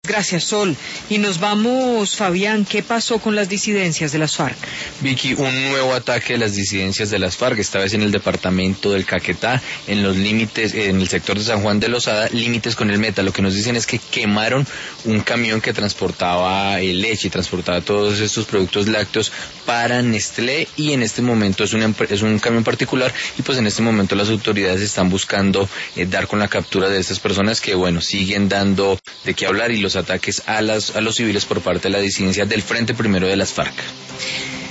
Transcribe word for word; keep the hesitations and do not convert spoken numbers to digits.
Gracias, Sol. Y nos vamos, Fabián, ¿qué pasó con las disidencias de las FARC? Vicky, un nuevo ataque de las disidencias de las FARC, esta vez en el departamento del Caquetá, en los límites, en el sector de San Juan de Lozada, límites con el Meta. Lo que nos dicen es que quemaron un camión que transportaba eh, leche y transportaba todos estos productos lácteos para Nestlé, y en este momento es un, es un camión particular, y pues en este momento las autoridades están buscando eh, dar con la captura de estas personas que, bueno, siguen dando de qué hablar, y los ataques a las a los civiles por parte de la disidencia del Frente Primero de las FARC.